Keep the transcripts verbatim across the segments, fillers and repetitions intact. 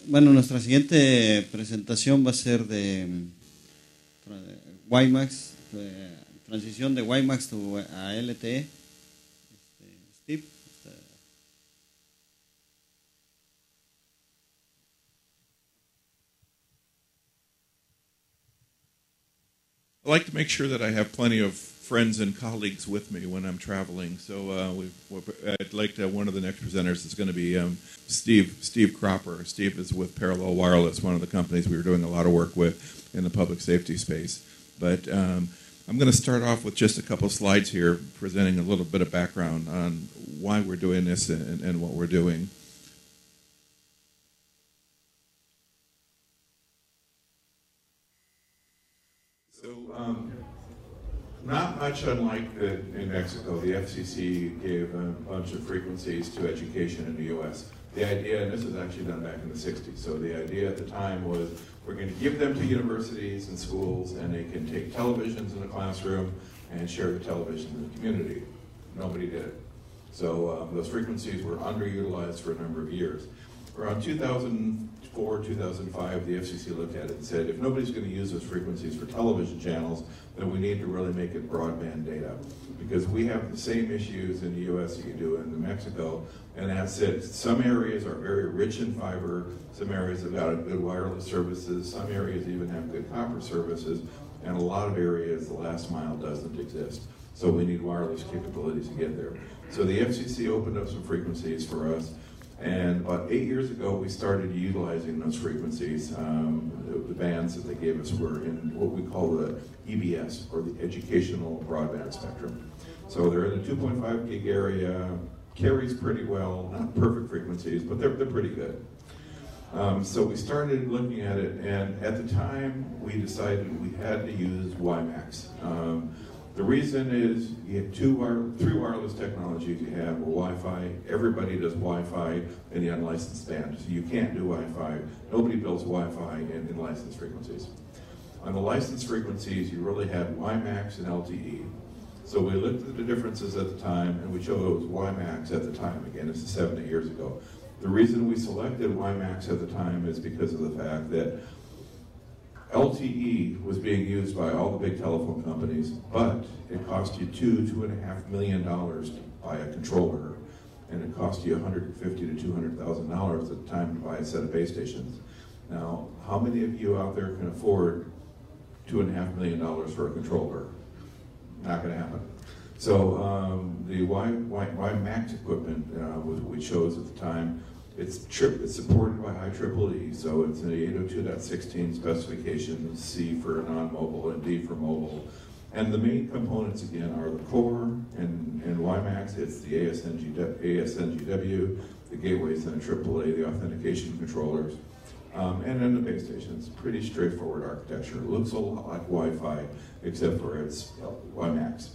bueno, nuestra siguiente presentación va a ser de mm, WiMAX, eh, transición de WiMAX to- a L T E. Este, Steve. Este, I like to make sure that I have plenty of friends and colleagues with me when I'm traveling. So uh, we, I'd like to, one of the next presenters is going to be um, Steve Steve Cropper. Steve is with Parallel Wireless, one of the companies we were doing a lot of work with in the public safety space. But um, I'm going to start off with just a couple slides here, presenting a little bit of background on why we're doing this and, and what we're doing. So, um, not much unlike the, in Mexico, the F C C gave a bunch of frequencies to education in the U S. The idea, and this was actually done back in the sixties, so the idea at the time was we're going to give them to universities and schools, and they can take televisions in the classroom and share the television in the community. Nobody did it. So um, those frequencies were underutilized for a number of years. Around two thousand four, two thousand five, the F C C looked at it and said, if nobody's going to use those frequencies for television channels, then we need to really make it broadband data. Because we have the same issues in the U S that you do in New Mexico, and that's it. Some areas are very rich in fiber, some areas have got good wireless services, some areas even have good copper services, and a lot of areas the last mile doesn't exist. So we need wireless capabilities to get there. So the F C C opened up some frequencies for us. And about eight years ago, we started utilizing those frequencies. Um, the, the bands that they gave us were in what we call the E B S, or the Educational Broadband Spectrum. So they're in the two point five gig area, carries pretty well, not perfect frequencies, but they're, they're pretty good. Um, so we started looking at it, and at the time, we decided we had to use WiMAX. Um, The reason is you have two wire, three wireless technologies. You have Wi-Fi. Everybody does Wi-Fi in the unlicensed band, so you can't do Wi-Fi. Nobody builds Wi-Fi in, in licensed frequencies. On the licensed frequencies, you really had WiMAX and L T E. So we looked at the differences at the time, and we chose WiMAX at the time. Again, this is seven, eight years ago. The reason we selected WiMAX at the time is because of the fact that L T E was being used by all the big telephone companies, but it cost you two, two and a half million dollars to buy a controller, and it cost you one hundred fifty to two hundred thousand dollars at the time to buy a set of base stations. Now, how many of you out there can afford two and a half million dollars for a controller? Not going to happen. So um, the Y, Y, WiMAX equipment uh, was we chose at the time. It's, trip, it's supported by I triple E, so it's an eight oh two dot sixteen specification, C for non-mobile and D for mobile. And the main components, again, are the core and, and WiMAX. It's the A S N G W, the gateways and triple A, the authentication controllers, um, and then the base stations. Pretty straightforward architecture. It looks a lot like Wi-Fi, except for it's uh, WiMAX.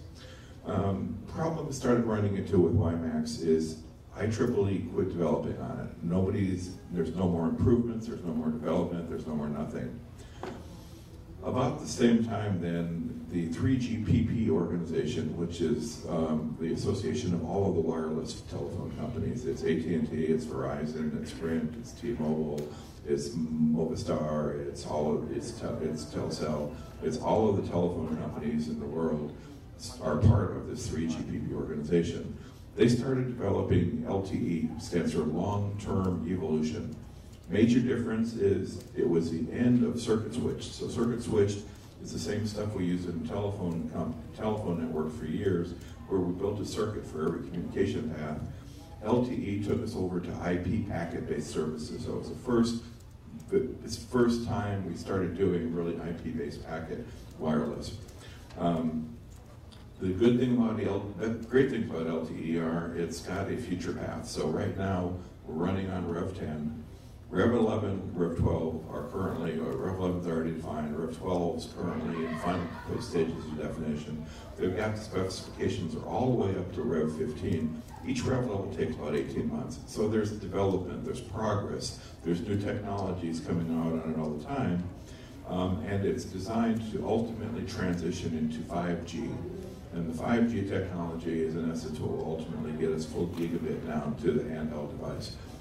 Um, problem we started running into with WiMAX is I triple E quit developing on it. Nobody's, there's no more improvements, there's no more development, there's no more nothing. About the same time then, the three G P P organization, which is um, the association of all of the wireless telephone companies. It's A T and T, it's Verizon, it's Sprint, it's T-Mobile, it's Movistar, it's all of, it's, it's Telcel, it's all of the telephone companies in the world are part of this three G P P organization. They started developing L T E, stands for long-term evolution. Major difference is it was the end of circuit switched. So circuit switched is the same stuff we use in telephone telephone network for years, where we built a circuit for every communication path. L T E took us over to I P packet-based services. So it was the first, it's the first time we started doing really I P-based packet wireless. Um, The good thing about L, the great thing about L T E are it's got a future path. So right now we're running on Rev ten. Rev eleven, Rev twelve are currently, or Rev eleven is already defined. Rev twelve is currently in final stages of definition. They've got the specifications are all the way up to Rev fifteen. Each Rev level takes about eighteen months. So there's development, there's progress, there's new technologies coming out on it all the time. Um, and it's designed to ultimately transition into five G. And the five G technology is in essence what will ultimately get us full gigabit down to the handheld device.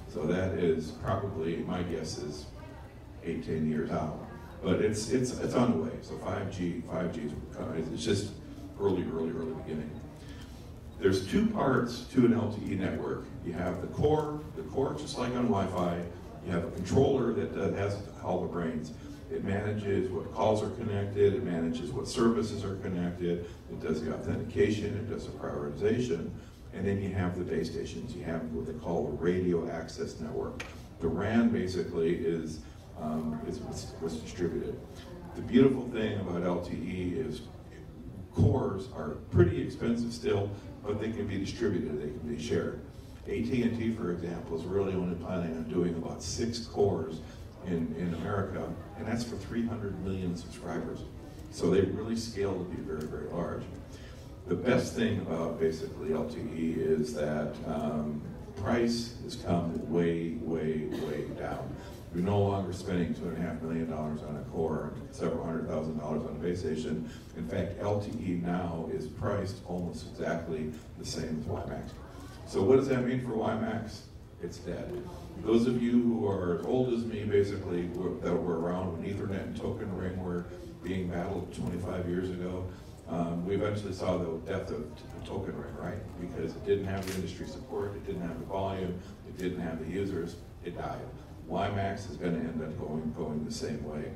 So that is probably, my guess is eight, ten years out. But it's it's it's on the way. So five G, five G is it's just early, early, early beginning. There's two parts to an L T E network. You have the core, the core just like on Wi-Fi. You have a controller that uh, has all the brains. It manages what calls are connected, it manages what services are connected, it does the authentication, it does the prioritization, and then you have the base stations. You have what they call a radio access network. The R A N basically is, um, is what's, what's distributed. The beautiful thing about L T E is cores are pretty expensive still, but they can be distributed, they can be shared. A T and T, for example, is really only planning on doing about six cores in, in America, and that's for three hundred million subscribers. So they really scale to be very, very large. The best thing about basically L T E is that um, price has come way, way, way down. We're no longer spending two and a half million dollars on a core, several hundred thousand dollars on a base station. In fact, L T E now is priced almost exactly the same as WiMAX. So what does that mean for WiMAX? It's dead. Those of you who are as old as me, basically, were, that were around when Ethernet and Token Ring were being battled twenty-five years ago, um, we eventually saw the death of the Token Ring, right? Because it didn't have the industry support, it didn't have the volume, it didn't have the users, it died. WiMAX is going to end up going, going the same way.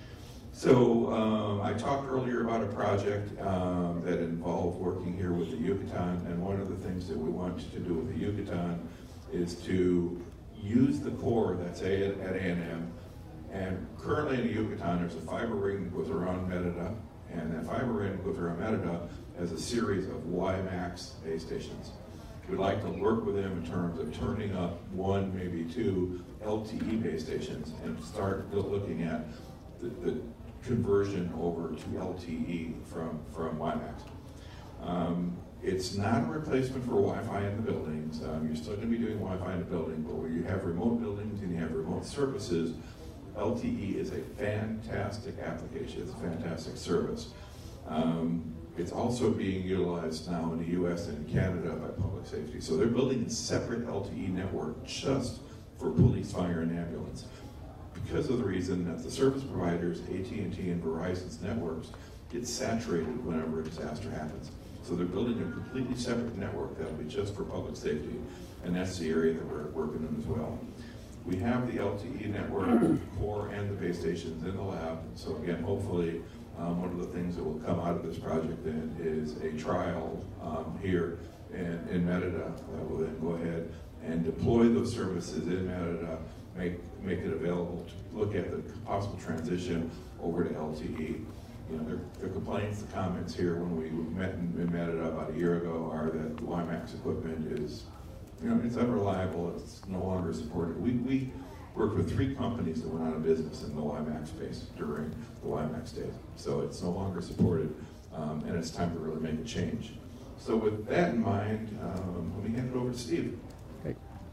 So um, I talked earlier about a project um, that involved working here with the Yucatan, and one of the things that we want to do with the Yucatan is to use the core that's at A and M, and currently in the Yucatan there's a fiber ring that goes around Merida, and that fiber ring that goes around Merida has a series of WiMAX base stations. We'd like to work with them in terms of turning up one, maybe two L T E base stations and start looking at the, the conversion over to L T E from, from WiMAX. Um, it's not a replacement for Wi-Fi in the buildings. Um, you're still going to be doing Wi-Fi in the building, but where you have remote buildings and you have remote services, L T E is a fantastic application. It's a fantastic service. Um, It's also being utilized now in the U S and Canada by public safety. So they're building a separate L T E network just for police, fire, and ambulance, because of the reason that the service providers, A T and T and Verizon's networks, get saturated whenever a disaster happens. So they're building a completely separate network that'll be just for public safety, and that's the area that we're working in as well. We have the L T E network, core, and the base stations in the lab. So again, hopefully, Um, one of the things that will come out of this project then is a trial um, here in, in Merida that will then go ahead and deploy those services in Merida, make, make it available to look at the possible transition over to L T E. You know, their, their complaints, the comments here when we met in, in Merida about a year ago are that the WiMAX equipment is, you know, it's unreliable, it's no longer supported. We, we worked with three companies that went out of business in the WiMAX space during the WiMAX days. So it's no longer supported, um, and it's time to really make a change. So with that in mind, um, let me hand it over to Steve. Okay.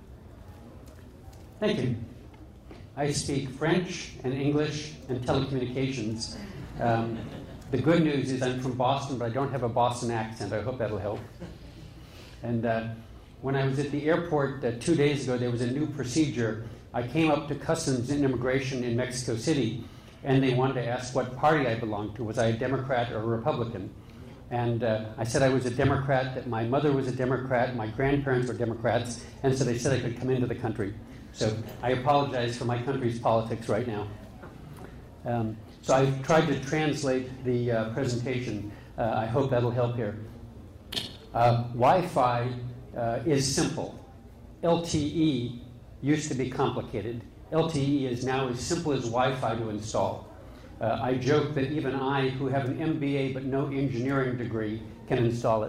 Thank you. I speak French and English and telecommunications. Um, the good news is I'm from Boston, but I don't have a Boston accent. I hope that'll help. And uh, when I was at the airport uh, two days ago, there was a new procedure. I came up to Customs and Immigration in Mexico City, and they wanted to ask what party I belonged to. Was I a Democrat or a Republican? And uh, I said I was a Democrat, that my mother was a Democrat, my grandparents were Democrats, and so they said I could come into the country. So I apologize for my country's politics right now. Um, so I've tried to translate the uh, presentation. Uh, I hope that'll help here. Uh, Wi-Fi uh, is simple. L T E used to be complicated. L T E is now as simple as Wi-Fi to install. Uh, I joke that even I, who have an M B A but no engineering degree, can install it.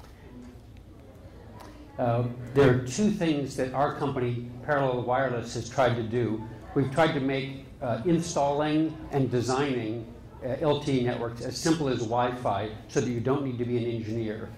Uh, there are two things that our company, Parallel Wireless, has tried to do. We've tried to make uh, installing and designing uh, L T E networks as simple as Wi-Fi so that you don't need to be an engineer.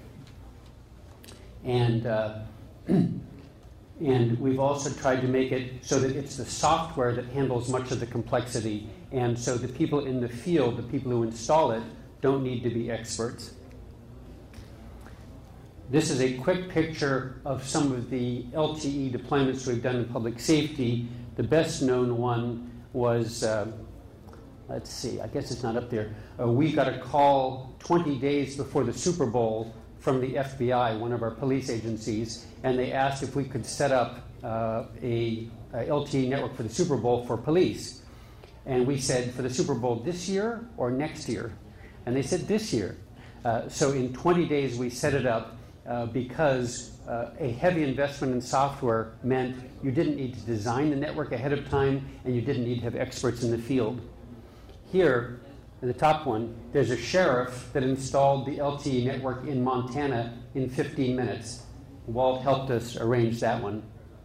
And uh, And we've also tried to make it so that it's the software that handles much of the complexity, and so the people in the field, the people who install it, don't need to be experts. this is a quick picture of some of the L T E deployments we've done in public safety. The best known one was, uh, let's see, I guess it's not up there. Uh, we got a call twenty days before the Super Bowl from the F B I, one of our police agencies, and they asked if we could set up uh, a, a L T E network for the Super Bowl for police. And we said, for the Super Bowl this year or next year? And they said, this year. Uh, so in twenty days, we set it up uh, because uh, a heavy investment in software meant you didn't need to design the network ahead of time, and you didn't need to have experts in the field. Here, in the top one, there's a sheriff that installed the L T E network in Montana in fifteen minutes. Walt helped us arrange that one.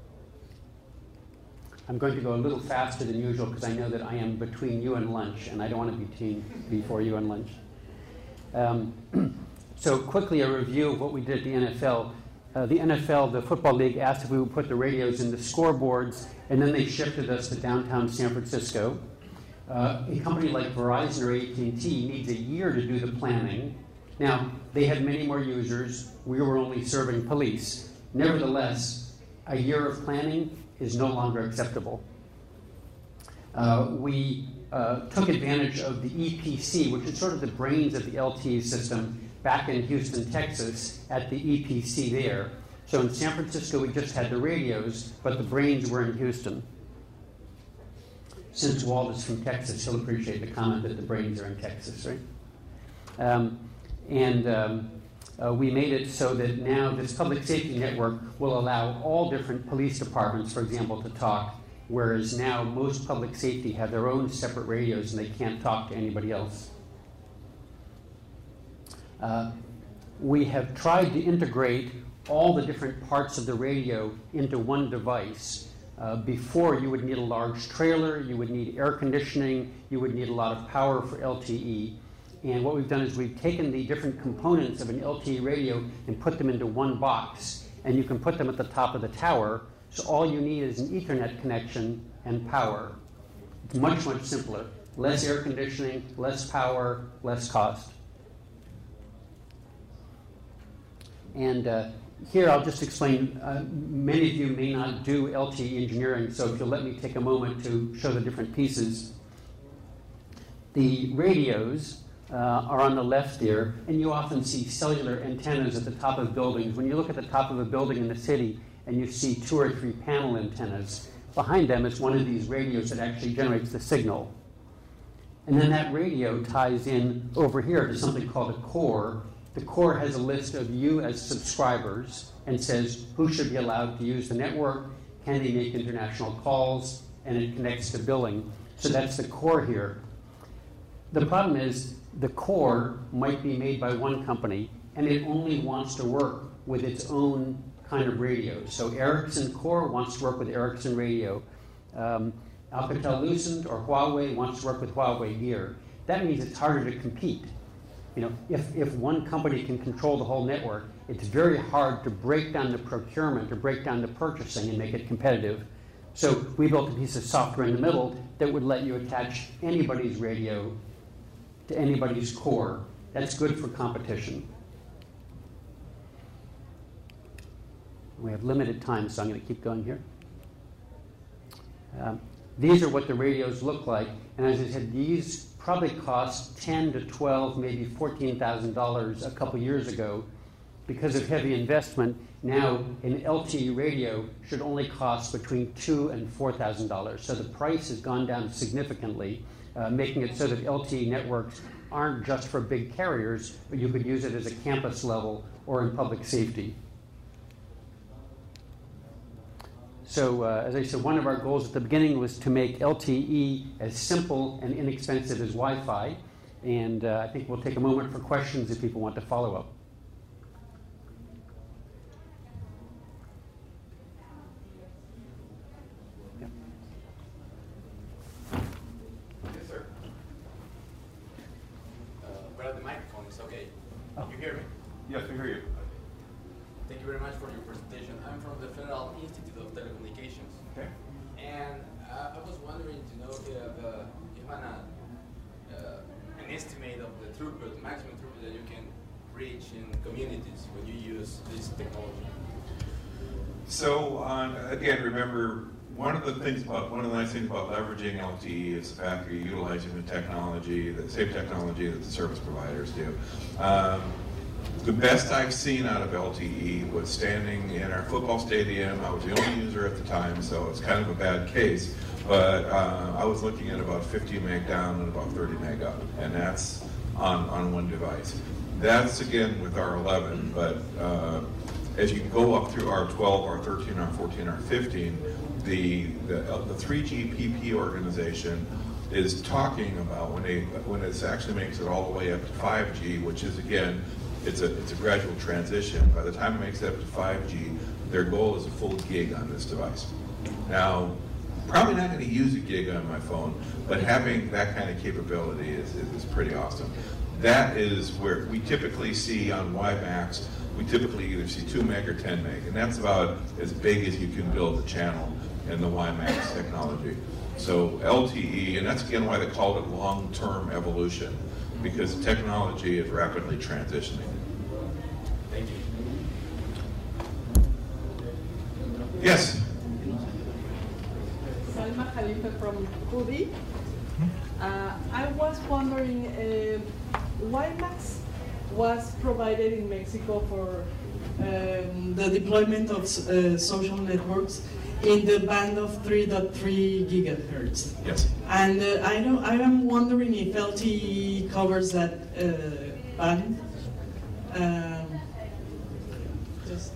I'm going to go a little faster than usual because I know that I am between you and lunch, and I don't want to be between, before you and lunch. Um, so quickly, a review of what we did at the N F L. Uh, the N F L, the Football League, asked if we would put the radios in the scoreboards, and then they shifted us to downtown San Francisco. Uh, a company like Verizon or A T and T needs a year to do the planning. Now, they had many more users. We were only serving police. Nevertheless, a year of planning is no longer acceptable. Uh, we uh, took advantage of the E P C, which is sort of the brains of the L T E system, back in Houston, Texas, at the E P C there. So in San Francisco, we just had the radios, but the brains were in Houston. Since Walt is from Texas, he'll appreciate the comment that the brains are in Texas, right? Um, and um, uh, we made it so that now this public safety network will allow all different police departments, for example, to talk, whereas now most public safety have their own separate radios and they can't talk to anybody else. Uh, we have tried to integrate all the different parts of the radio into one device. Uh, before, you would need a large trailer, you would need air conditioning, you would need a lot of power for L T E. And what we've done is we've taken the different components of an L T E radio and put them into one box. And you can put them at the top of the tower, so all you need is an Ethernet connection and power. It's much, much simpler. Less air conditioning, less power, less cost. And uh, here I'll just explain, uh, many of you may not do L T E engineering, so if you'll let me take a moment to show the different pieces. The radios uh, are on the left there, and you often see cellular antennas at the top of buildings. When you look at the top of a building in the city and you see two or three panel antennas, behind them is one of these radios that actually generates the signal. And then that radio ties in over here to something called a core. The core has a list of you as subscribers and says who should be allowed to use the network, can they make international calls, and it connects to billing. So that's the core here. The problem is the core might be made by one company, and it only wants to work with its own kind of radio. So Ericsson Core wants to work with Ericsson radio. Um, Alcatel-Lucent or Huawei wants to work with Huawei gear. That means it's harder to compete. You know, if, if one company can control the whole network, it's very hard to break down the procurement or break down the purchasing and make it competitive. So we built a piece of software in the middle that would let you attach anybody's radio to anybody's core. That's good for competition. We have limited time, so I'm going to keep going here. Um, these are what the radios look like. And as I said, these probably cost ten to twelve, maybe fourteen thousand dollars a couple years ago. Because of heavy investment, now an L T E radio should only cost between two and four thousand dollars. So the price has gone down significantly, uh, making it so that L T E networks aren't just for big carriers, but you could use it as a campus level or in public safety. So uh, as I said, one of our goals at the beginning was to make L T E as simple and inexpensive as Wi-Fi. And uh, I think we'll take a moment for questions if people want to follow up. Yeah. Yes, sir. Uh, where are the microphones? Okay. Oh. You hear me? Yes, we hear you. Thank you very much for your presentation. I'm from the Federal Institute of Telecommunications. Okay. And uh, I was wondering to know if uh, you have an, uh, an estimate of the throughput, maximum throughput that you can reach in communities when you use this technology? So on, again, remember, one of the things about, one of the nice things about leveraging L T E is the fact that you're utilizing the technology, the same technology that the service providers do. Um, the best I've seen out of L T E was standing in our football stadium. I was the only user at the time, so it's kind of a bad case. But uh, I was looking at about fifty meg down and about thirty meg up, and that's on, on one device. That's again with R eleven, but uh, as you go up through R twelve, R thirteen, R fourteen, R fifteen, the, the, the three G P P organization is talking about when they when it actually makes it all the way up to five G, which is again, it's a it's a gradual transition. By the time it makes it up to five G, their goal is a full gig on this device. Now, probably not going to use a gig on my phone, but having that kind of capability is, is, is pretty awesome. That is where we typically see on WiMAX, we typically either see two meg or ten meg, and that's about as big as you can build a channel in the WiMAX technology. So L T E, and that's again why they called it long-term evolution, because the technology is rapidly transitioning. Thank you. Yes? Salma Khalifa from Kudi. Uh, I was wondering, uh, WiMAX was provided in Mexico for um, the deployment of uh, social networks in the band of three point three gigahertz. Yes. And uh, I know I am wondering if L T E covers that uh, band. Um, just.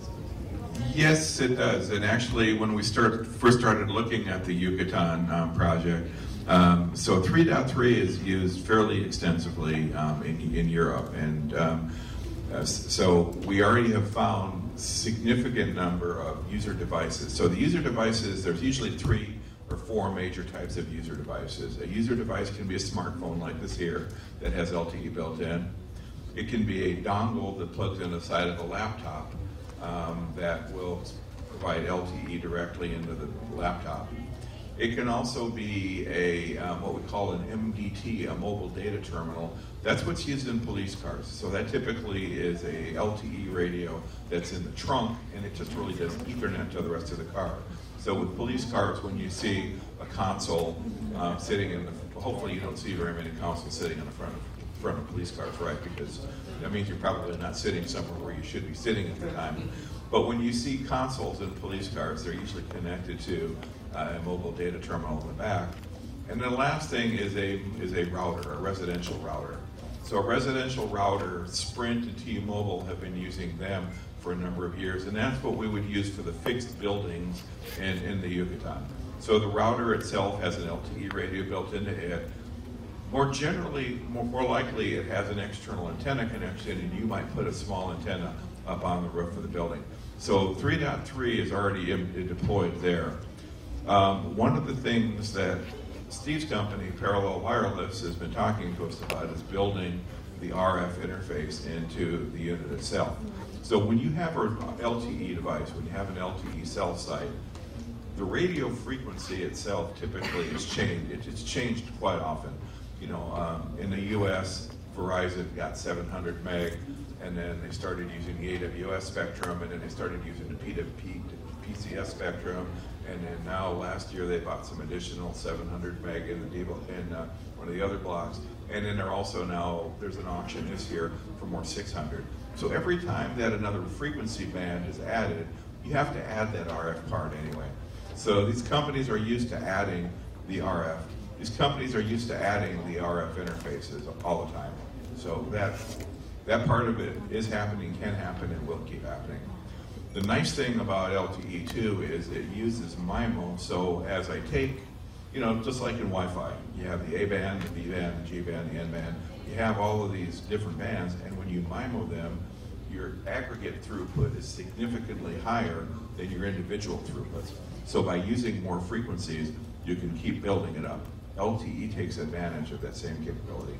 Yes, it does. And actually, when we start, first started looking at the Yucatan um, project, um, so three point three is used fairly extensively um, in, in Europe. And um, uh, so we already have found significant number of user devices. So the user devices, there's usually three or four major types of user devices. A user device can be a smartphone like this here that has L T E built in. It can be a dongle that plugs in the side of a laptop um, that will provide L T E directly into the laptop. It can also be a um, what we call an M D T, a mobile data terminal. That's what's used in police cars. So that typically is a L T E radio that's in the trunk, and it just really does Ethernet to the rest of the car. So with police cars, when you see a console um, sitting in the, hopefully you don't see very many consoles sitting in the front of, front of police cars, right? Because that means you're probably not sitting somewhere where you should be sitting at the time. But when you see consoles in police cars, they're usually connected to uh, a mobile data terminal in the back. And the last thing is a is a router, a residential router. So a residential router, Sprint and T-Mobile have been using them for a number of years, and that's what we would use for the fixed buildings in, in the Yucatan. So the router itself has an L T E radio built into it. More generally, more, more likely, it has an external antenna connection, and you might put a small antenna up on the roof of the building. So three point three is already in, deployed there. Um, one of the things that Steve's company, Parallel Wireless, has been talking to us about is building the R F interface into the unit itself. So when you have an L T E device, when you have an L T E cell site, the radio frequency itself typically is changed. It, it's changed quite often. You know, um, in the U S, Verizon got seven hundred meg, and then they started using the A W S spectrum, and then they started using the P W P, P C S spectrum, and then now last year they bought some additional seven hundred meg in the in uh, one of the other blocks, and then they're also now there's an auction this year for more six hundred. So every time that another frequency band is added, you have to add that R F card anyway. So these companies are used to adding the R F. These companies are used to adding the R F interfaces all the time. So that that part of it is happening, can happen, and will keep happening. The nice thing about L T E too is it uses MIMO, so as I take, you know, just like in Wi-Fi, you have the A band, the B band, the G band, the N band, you have all of these different bands, and when you MIMO them, your aggregate throughput is significantly higher than your individual throughputs. So by using more frequencies, you can keep building it up. L T E takes advantage of that same capability.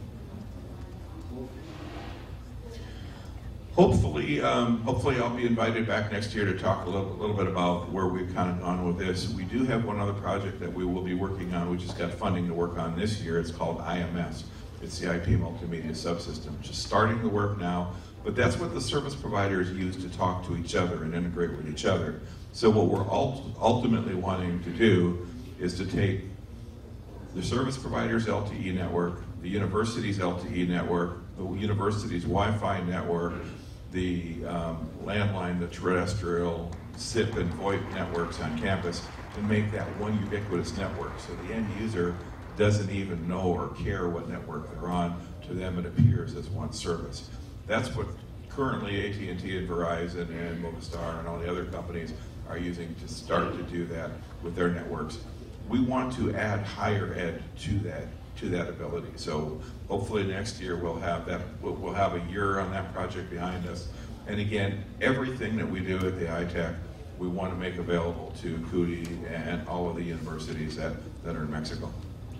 Hopefully, um, hopefully I'll be invited back next year to talk a little, little bit about where we've kind of gone with this. We do have one other project that we will be working on. We just got funding to work on this year. It's called I M S. It's the I P Multimedia Subsystem. Just starting the work now. But that's what the service providers use to talk to each other and integrate with each other. So what we're ult- ultimately wanting to do is to take the service provider's L T E network, the university's L T E network, the university's Wi-Fi network, the um, landline, the terrestrial, S I P and VoIP networks on campus, and make that one ubiquitous network. So the end user doesn't even know or care what network they're on. To them, it appears as one service. That's what currently A T and T and Verizon and Movistar and all the other companies are using to start to do that with their networks. We want to add higher ed to that to that ability. So hopefully next year we'll have that. We'll, we'll have a year on that project behind us. And again, everything that we do at the I TAC, we want to make available to C U D I and all of the universities that, that are in Mexico.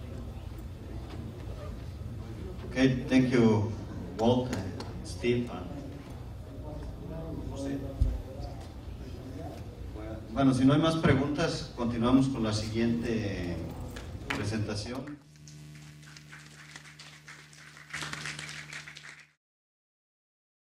Okay, thank you, Walt, and Steve. Bueno, si no hay más preguntas, continuamos con la siguiente presentación.